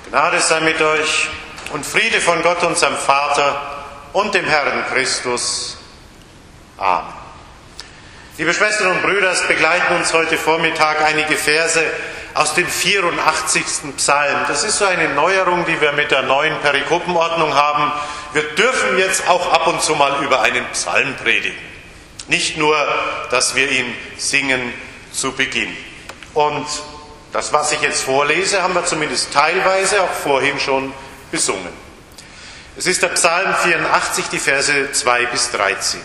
Gnade sei mit euch und Friede von Gott, unserem Vater und dem Herrn Christus. Amen. Liebe Schwestern und Brüder, es begleiten uns heute Vormittag einige Verse aus dem 84. Psalm. Das ist so eine Neuerung, die wir mit der neuen Perikopenordnung haben. Wir dürfen jetzt auch ab und zu mal über einen Psalm predigen. Nicht nur, dass wir ihn singen zu Beginn. Und das, was ich jetzt vorlese, haben wir zumindest teilweise auch vorhin schon besungen. Es ist der Psalm 84, die Verse 2 bis 13.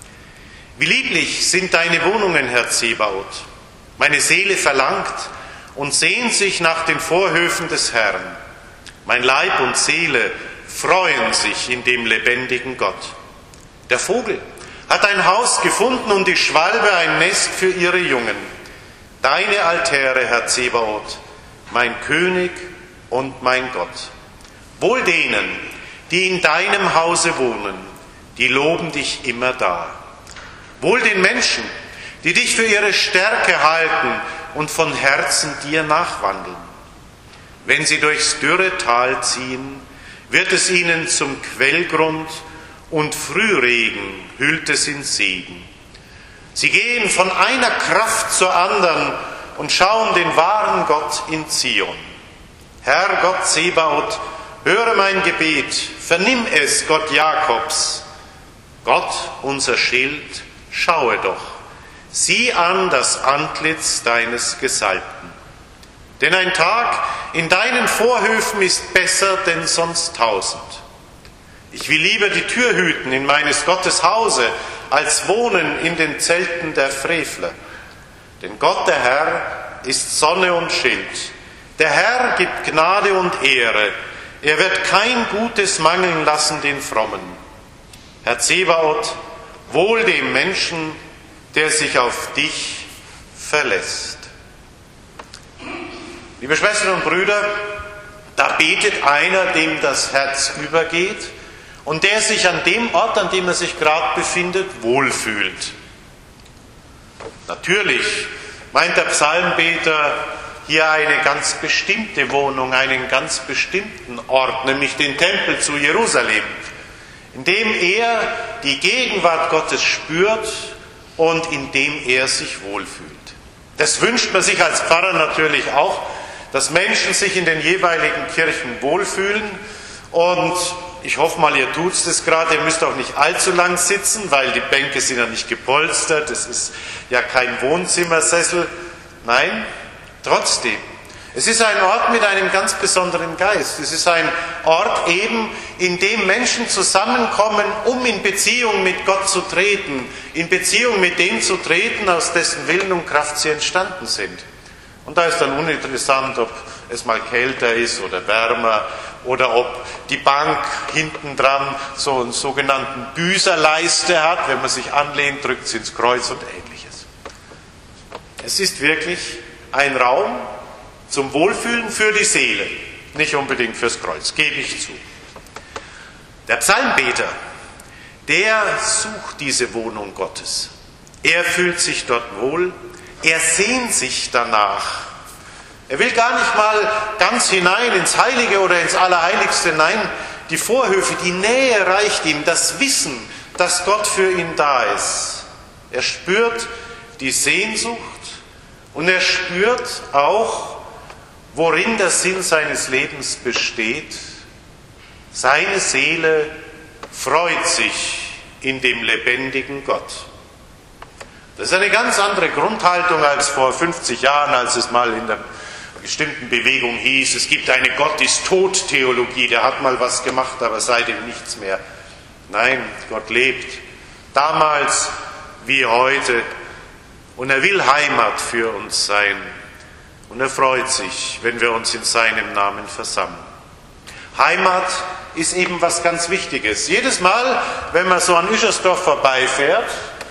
Wie lieblich sind deine Wohnungen, Herr Zebaoth. Meine Seele verlangt und sehnt sich nach den Vorhöfen des Herrn. Mein Leib und Seele freuen sich in dem lebendigen Gott. Der Vogel hat ein Haus gefunden und die Schwalbe ein Nest für ihre Jungen. Deine Altäre, Herr Zebaoth, mein König und mein Gott. Wohl denen, die in deinem Hause wohnen, die loben dich immer da. Wohl den Menschen, die dich für ihre Stärke halten und von Herzen dir nachwandeln. Wenn sie durchs dürre Tal ziehen, wird es ihnen zum Quellgrund und Frühregen hüllt es in Segen. Sie gehen von einer Kraft zur anderen und schauen den wahren Gott in Zion. Herr Gott Zebaoth, höre mein Gebet, vernimm es, Gott Jakobs. Gott, unser Schild, schaue doch, sieh an das Antlitz deines Gesalbten. Denn ein Tag in deinen Vorhöfen ist besser denn sonst 1000. Ich will lieber die Tür hüten in meines Gottes Hause, als wohnen in den Zelten der Frevler. Denn Gott, der Herr, ist Sonne und Schild. Der Herr gibt Gnade und Ehre. Er wird kein Gutes mangeln lassen den Frommen. Herr Zebaoth, wohl dem Menschen, der sich auf dich verlässt. Liebe Schwestern und Brüder, da betet einer, dem das Herz übergeht, und der sich an dem Ort, an dem er sich gerade befindet, wohlfühlt. Natürlich meint der Psalmbeter hier eine ganz bestimmte Wohnung, einen ganz bestimmten Ort, nämlich den Tempel zu Jerusalem, in dem er die Gegenwart Gottes spürt und in dem er sich wohlfühlt. Das wünscht man sich als Pfarrer natürlich auch, dass Menschen sich in den jeweiligen Kirchen wohlfühlen. Und ich hoffe mal, ihr tut es gerade, ihr müsst auch nicht allzu lang sitzen, weil die Bänke sind ja nicht gepolstert, es ist ja kein Wohnzimmersessel. Nein, trotzdem. Es ist ein Ort mit einem ganz besonderen Geist. Es ist ein Ort eben, in dem Menschen zusammenkommen, um in Beziehung mit Gott zu treten, in Beziehung mit dem zu treten, aus dessen Willen und Kraft sie entstanden sind. Und da ist dann uninteressant, ob es mal kälter ist oder wärmer, oder ob die Bank hinten dran so einen sogenannten Büßerleiste hat. Wenn man sich anlehnt, drückt sie ins Kreuz und Ähnliches. Es ist wirklich ein Raum zum Wohlfühlen für die Seele, nicht unbedingt fürs Kreuz, gebe ich zu. Der Psalmbeter, der sucht diese Wohnung Gottes. Er fühlt sich dort wohl, er sehnt sich danach. Er will gar nicht mal ganz hinein ins Heilige oder ins Allerheiligste. Nein, die Vorhöfe, die Nähe reicht ihm, das Wissen, dass Gott für ihn da ist. Er spürt die Sehnsucht und er spürt auch, worin der Sinn seines Lebens besteht. Seine Seele freut sich in dem lebendigen Gott. Das ist eine ganz andere Grundhaltung als vor 50 Jahren, als es mal in der bestimmten Bewegung hieß, es gibt eine Gott-ist-tot-Theologie, der hat mal was gemacht, aber seitdem nichts mehr. Nein, Gott lebt, damals wie heute, und er will Heimat für uns sein. Und er freut sich, wenn wir uns in seinem Namen versammeln. Heimat ist eben was ganz Wichtiges. Jedes Mal, wenn man so an Üschersdorf vorbeifährt,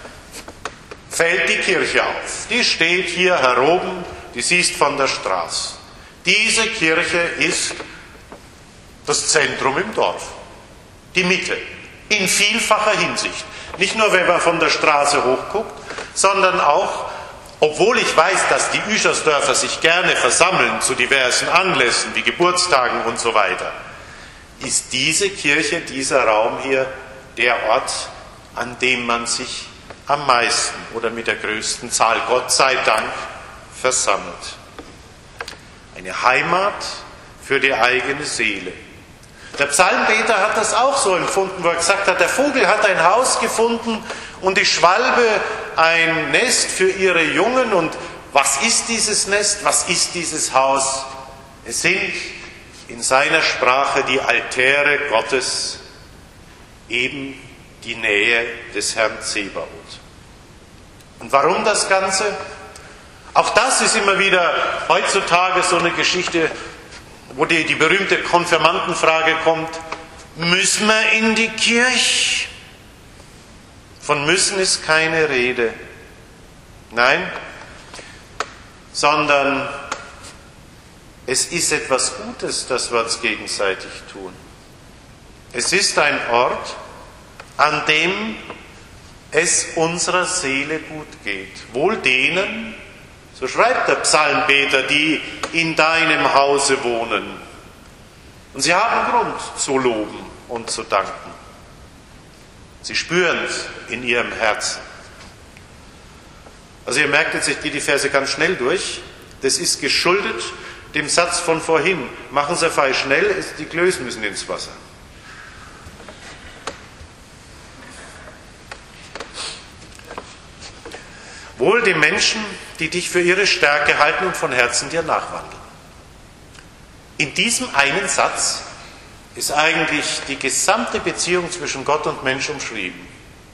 fällt die Kirche auf. Die steht hier heroben, die siehst von der Straße. Diese Kirche ist das Zentrum im Dorf, die Mitte, in vielfacher Hinsicht. Nicht nur, wenn man von der Straße hochguckt, sondern auch Obwohl ich weiß, dass die Üschersdörfer sich gerne versammeln zu diversen Anlässen wie Geburtstagen und so weiter, ist diese Kirche, dieser Raum hier der Ort, an dem man sich am meisten oder mit der größten Zahl, Gott sei Dank, versammelt. Eine Heimat für die eigene Seele. Der Psalmbeter hat das auch so empfunden, wo er gesagt hat, der Vogel hat ein Haus gefunden und die Schwalbe ein Nest für ihre Jungen. Und was ist dieses Nest? Was ist dieses Haus? Es sind in seiner Sprache die Altäre Gottes, eben die Nähe des Herrn Zebaoth. Und warum das Ganze? Auch das ist immer wieder heutzutage so eine Geschichte, wo die berühmte Konfirmandenfrage kommt: Müssen wir in die Kirche? Von müssen ist keine Rede. Nein, sondern es ist etwas Gutes, dass wir uns gegenseitig tun. Es ist ein Ort, an dem es unserer Seele gut geht. Wohl denen, so schreibt der Psalmbeter, die in deinem Hause wohnen. Und sie haben Grund zu loben und zu danken. Sie spüren es in ihrem Herzen. Also ihr merkt jetzt, ich gehe die Verse ganz schnell durch. Das ist geschuldet dem Satz von vorhin. Machen Sie fein schnell, die Klößen müssen ins Wasser. Wohl den Menschen, die dich für ihre Stärke halten und von Herzen dir nachwandeln. In diesem einen Satz ist eigentlich die gesamte Beziehung zwischen Gott und Mensch umschrieben.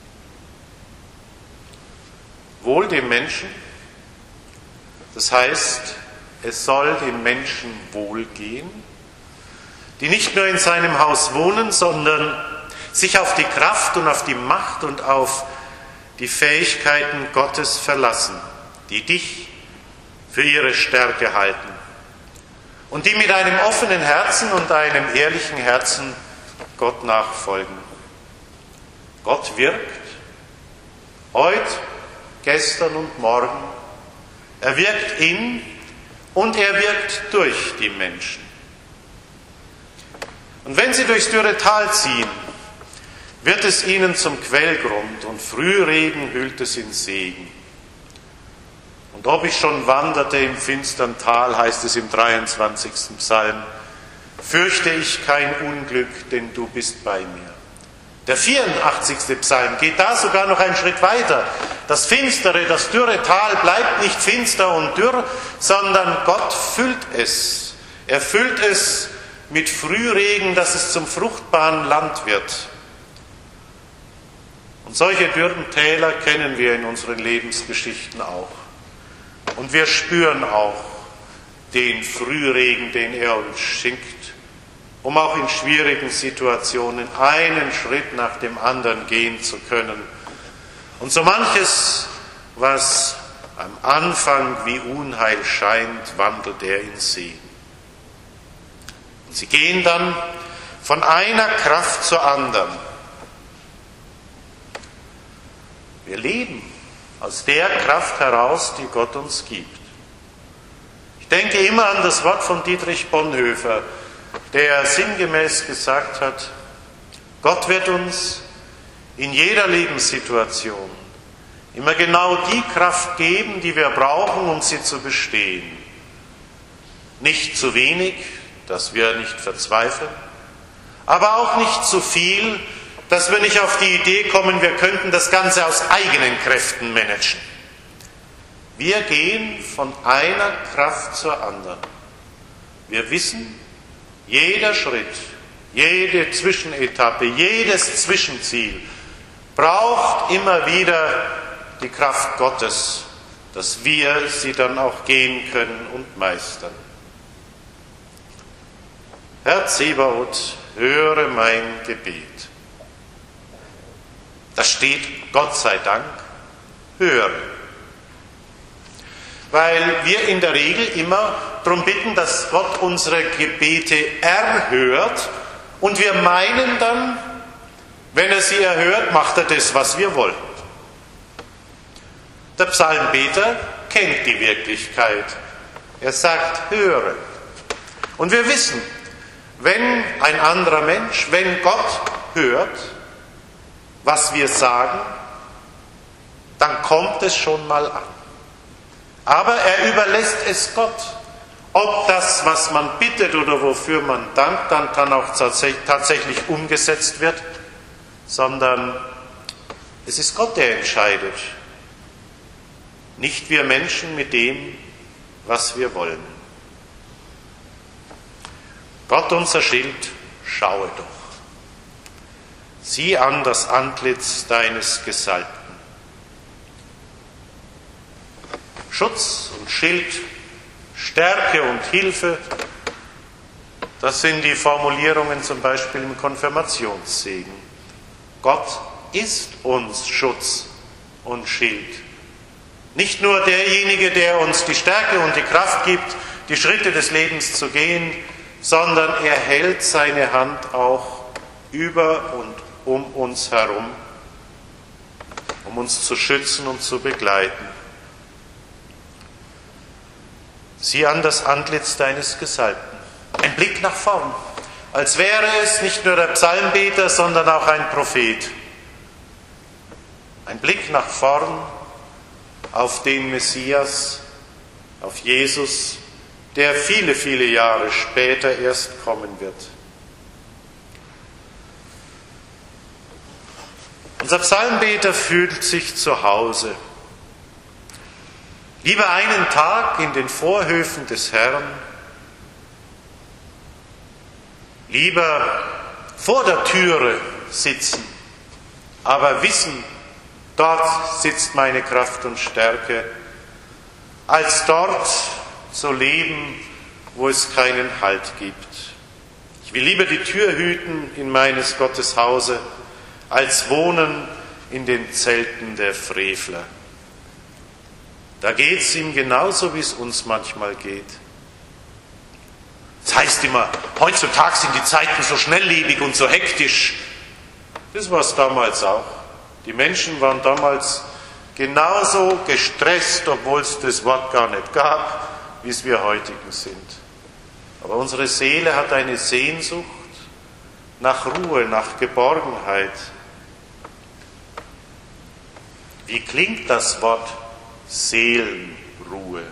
Wohl dem Menschen, das heißt, es soll den Menschen wohlgehen, die nicht nur in seinem Haus wohnen, sondern sich auf die Kraft und auf die Macht und auf die Fähigkeiten Gottes verlassen, die dich für ihre Stärke halten und die mit einem offenen Herzen und einem ehrlichen Herzen Gott nachfolgen. Gott wirkt heute, gestern und morgen. Er wirkt in und er wirkt durch die Menschen. Und wenn sie durchs dürre Tal ziehen, wird es ihnen zum Quellgrund und Frühregen hüllt es in Segen. Und ob ich schon wanderte im finstern Tal, heißt es im 23. Psalm, fürchte ich kein Unglück, denn du bist bei mir. Der 84. Psalm geht da sogar noch einen Schritt weiter. Das finstere, das dürre Tal bleibt nicht finster und dürr, sondern Gott füllt es. Er füllt es mit Frühregen, dass es zum fruchtbaren Land wird. Und solche dürren Täler kennen wir in unseren Lebensgeschichten auch. Und wir spüren auch den Frühregen, den er uns schenkt, um auch in schwierigen Situationen einen Schritt nach dem anderen gehen zu können. Und so manches, was am Anfang wie Unheil scheint, wandelt er in Segen. Und sie gehen dann von einer Kraft zur anderen. Wir leben aus der Kraft heraus, die Gott uns gibt. Ich denke immer an das Wort von Dietrich Bonhoeffer, der sinngemäß gesagt hat, Gott wird uns in jeder Lebenssituation immer genau die Kraft geben, die wir brauchen, um sie zu bestehen. Nicht zu wenig, dass wir nicht verzweifeln, aber auch nicht zu viel, dass wir nicht auf die Idee kommen, wir könnten das Ganze aus eigenen Kräften managen. Wir gehen von einer Kraft zur anderen. Wir wissen, jeder Schritt, jede Zwischenetappe, jedes Zwischenziel braucht immer wieder die Kraft Gottes, dass wir sie dann auch gehen können und meistern. Herr Zebaoth, höre mein Gebet. Da steht, Gott sei Dank, höre. Weil wir in der Regel immer darum bitten, dass Gott unsere Gebete erhört und wir meinen dann, wenn er sie erhört, macht er das, was wir wollen. Der Psalmbeter kennt die Wirklichkeit. Er sagt, höre. Und wir wissen, wenn ein anderer Mensch, wenn Gott hört, was wir sagen, dann kommt es schon mal an. Aber er überlässt es Gott. Ob das, was man bittet oder wofür man dankt, dann auch tatsächlich umgesetzt wird, sondern es ist Gott, der entscheidet. Nicht wir Menschen mit dem, was wir wollen. Gott, unser Schild, schaue doch. Sieh an das Antlitz deines Gesalbten. Schutz und Schild, Stärke und Hilfe, das sind die Formulierungen zum Beispiel im Konfirmationssegen. Gott ist uns Schutz und Schild. Nicht nur derjenige, der uns die Stärke und die Kraft gibt, die Schritte des Lebens zu gehen, sondern er hält seine Hand auch über und um uns herum, um uns zu schützen und zu begleiten. Sieh an das Antlitz deines Gesalbten. Ein Blick nach vorn, als wäre es nicht nur der Psalmbeter, sondern auch ein Prophet. Ein Blick nach vorn auf den Messias, auf Jesus, der viele, viele Jahre später erst kommen wird. Unser Psalmbeter fühlt sich zu Hause. Lieber einen Tag in den Vorhöfen des Herrn, lieber vor der Türe sitzen, aber wissen, dort sitzt meine Kraft und Stärke, als dort zu leben, wo es keinen Halt gibt. Ich will lieber die Tür hüten in meines Gottes Hause, als wohnen in den Zelten der Frevler. Da geht es ihm genauso, wie es uns manchmal geht. Das heißt immer, heutzutage sind die Zeiten so schnelllebig und so hektisch. Das war es damals auch. Die Menschen waren damals genauso gestresst, obwohl es das Wort gar nicht gab, wie es wir heutigen sind. Aber unsere Seele hat eine Sehnsucht nach Ruhe, nach Geborgenheit. Wie klingt das Wort Seelenruhe?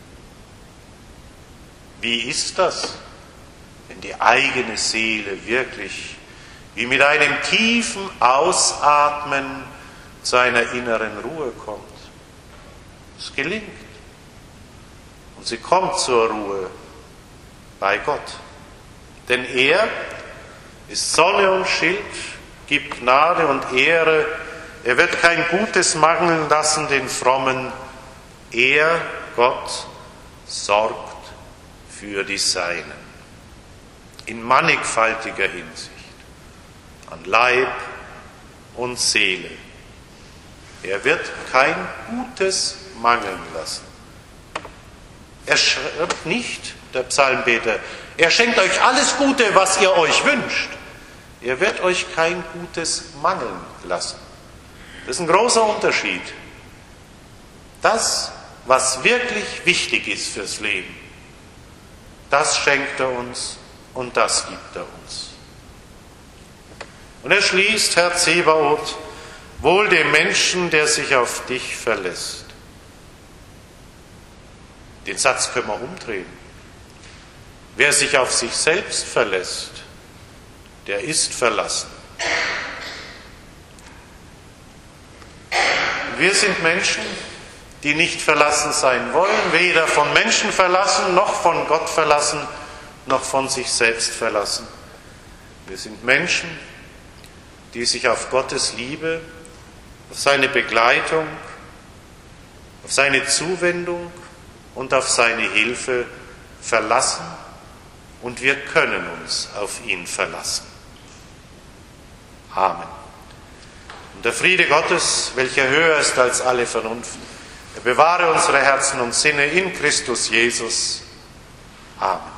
Wie ist das, wenn die eigene Seele wirklich wie mit einem tiefen Ausatmen zu einer inneren Ruhe kommt? Es gelingt. Und sie kommt zur Ruhe bei Gott. Denn er ist Sonne und Schild, gibt Gnade und Ehre. Er wird kein Gutes mangeln lassen den Frommen. Er, Gott, sorgt für die Seinen. In mannigfaltiger Hinsicht. An Leib und Seele. Er wird kein Gutes mangeln lassen. Er schreibt nicht, der Psalmbeter, er schenkt euch alles Gute, was ihr euch wünscht. Er wird euch kein Gutes mangeln lassen. Das ist ein großer Unterschied. Das, was wirklich wichtig ist fürs Leben, das schenkt er uns und das gibt er uns. Und er schließt, Herr Zebaoth, wohl dem Menschen, der sich auf dich verlässt. Den Satz können wir umdrehen. Wer sich auf sich selbst verlässt, der ist verlassen. Wir sind Menschen, die nicht verlassen sein wollen, weder von Menschen verlassen, noch von Gott verlassen, noch von sich selbst verlassen. Wir sind Menschen, die sich auf Gottes Liebe, auf seine Begleitung, auf seine Zuwendung und auf seine Hilfe verlassen, und wir können uns auf ihn verlassen. Amen. Und der Friede Gottes, welcher höher ist als alle Vernunft, er bewahre unsere Herzen und Sinne in Christus Jesus. Amen.